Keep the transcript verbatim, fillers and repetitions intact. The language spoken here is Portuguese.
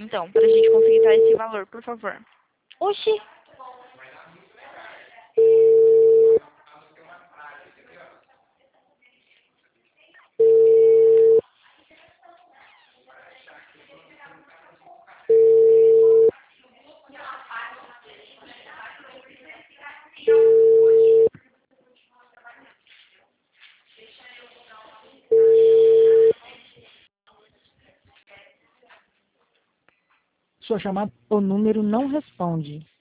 Então, pra gente conseguir dar esse valor, por favor. Oxi. Sua chamada. O número não responde.